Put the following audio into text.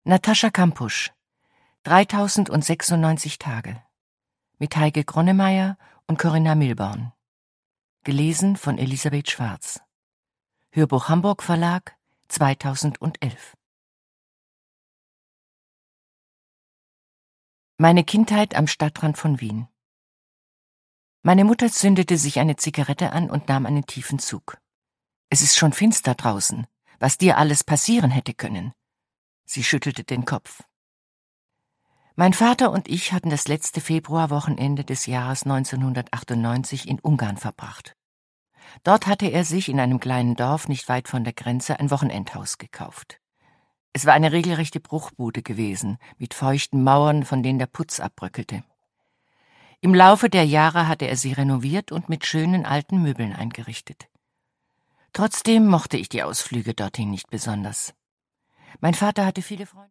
Natascha Kampusch, 3096 Tage, mit Heike Gronnemeyer und Corinna Milborn. Gelesen von Elisabeth Schwarz. Hörbuch Hamburg Verlag, 2011. Meine Kindheit am Stadtrand von Wien. Meine Mutter zündete sich eine Zigarette an und nahm einen tiefen Zug. »Es ist schon finster draußen. Was dir alles passieren hätte können.« Sie schüttelte den Kopf. Mein Vater und ich hatten das letzte Februarwochenende des Jahres 1998 in Ungarn verbracht. Dort hatte er sich in einem kleinen Dorf nicht weit von der Grenze ein Wochenendhaus gekauft. Es war eine regelrechte Bruchbude gewesen, mit feuchten Mauern, von denen der Putz abbröckelte. Im Laufe der Jahre hatte er sie renoviert und mit schönen alten Möbeln eingerichtet. Trotzdem mochte ich die Ausflüge dorthin nicht besonders. Mein Vater hatte viele Freunde.